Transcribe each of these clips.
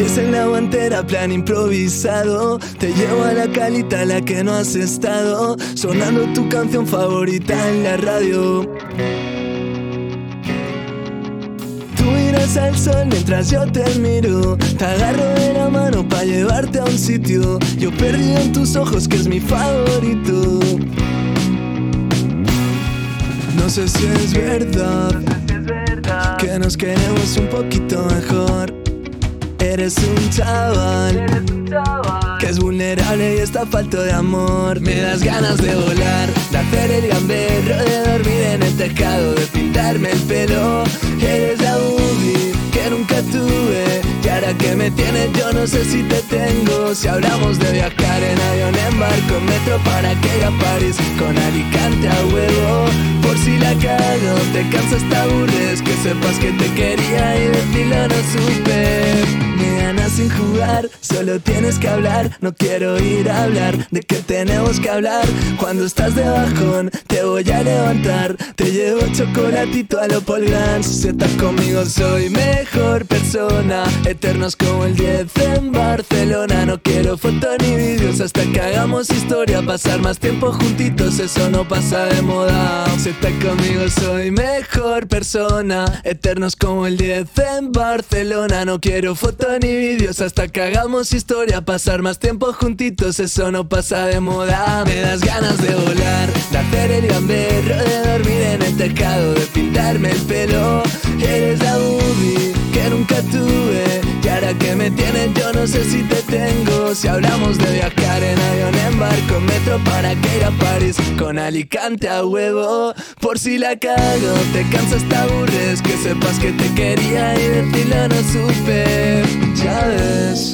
Pies en la guantera, plan improvisado. Te llevo a la calita a la que no has estado, sonando tu canción favorita en la radio. Tú miras al sol mientras yo te miro. Te agarro de la mano pa' llevarte a un sitio. Yo perdido en tus ojos que es mi favorito. No sé si es verdad que nos queremos un poquito mejor. Eres un chaval que es vulnerable y está falto de amor. Me das ganas de volar, de hacer el gamberro, de dormir en el tejado, de pintarme el pelo. Eres la movie que nunca tuve, y ahora que me tienes yo no sé si te tengo. Si hablamos de viajar en avión, en barco, en metro, para que ir a París, con Alicante a huevo. Por si la cago, te cansas, te aburres, que sepas que te quería y de ti lo no supe. Me ganas sin jugar, solo tienes que hablar. No quiero ir a hablar de que tenemos que hablar. Cuando estás de bajón, te voy a levantar. Te llevo chocolatito a lo Paul Grant. Si estás conmigo soy mejor persona. Eternos como el 10 en Barcelona. No quiero fotos ni vídeos hasta que hagamos historia. Pasar más tiempo juntitos, eso no pasa de moda. Si estás conmigo soy mejor persona. Eternos como el 10 en Barcelona. No quiero fotos ni vídeos hasta que hagamos historia. Pasar más tiempo juntitos, eso no pasa de moda. Me das ganas de volar, de hacer el gamberro, de dormir en el tejado, de pintarme el pelo. Eres la movie que nunca tuve, y ahora que me tienes yo no sé si te tengo. Si hablamos de viajar en avión, en barco, en metro, para que ir a París, con Alicante a huevo. Por si la cago, te cansas, te aburres, que sepas que te quería y de ti lo no supe. Ya ves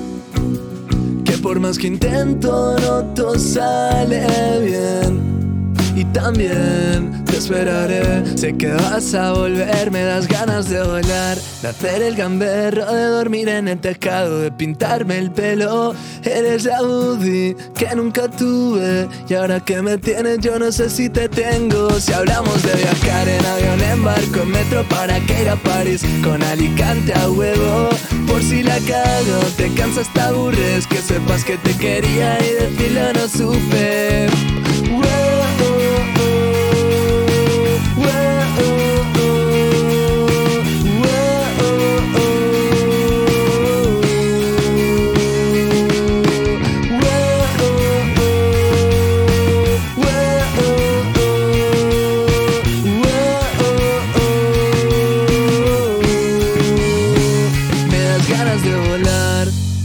que por más que intento no todo sale bien. Y también te esperaré, sé que vas a volver. Me das ganas de volar, de hacer el gamberro, de dormir en el tejado, de pintarme el pelo. Eres la Woody que nunca tuve, y ahora que me tienes yo no sé si te tengo. Si hablamos de viajar en avión, en barco, en metro, para que ir a París, con Alicante a huevo. Por si la cago, te cansas, te aburres, que sepas que te quería y de ti lo no supe. Me das ganas de volar.